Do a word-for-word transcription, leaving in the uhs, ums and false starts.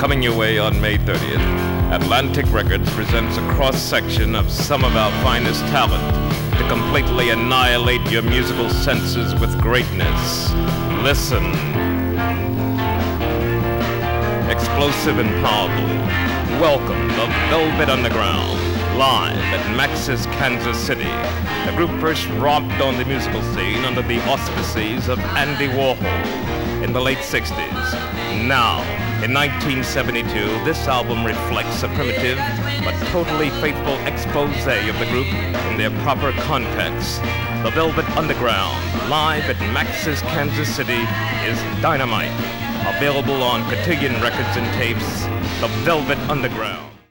Coming your way on May thirtieth, Atlantic Records presents a cross-section of some of our finest talent to completely annihilate your musical senses with greatness. Listen. Explosive and powerful. Welcome the Velvet Underground, live at Max's Kansas City. The group first romped on the musical scene under the auspices of Andy Warhol in the late sixties. Now, in nineteen seventy-two, this album reflects a primitive but totally faithful expose of the group in their proper context. The Velvet Underground, live at Max's Kansas City, is dynamite. Available on Cotillion Records and Tapes, The Velvet Underground.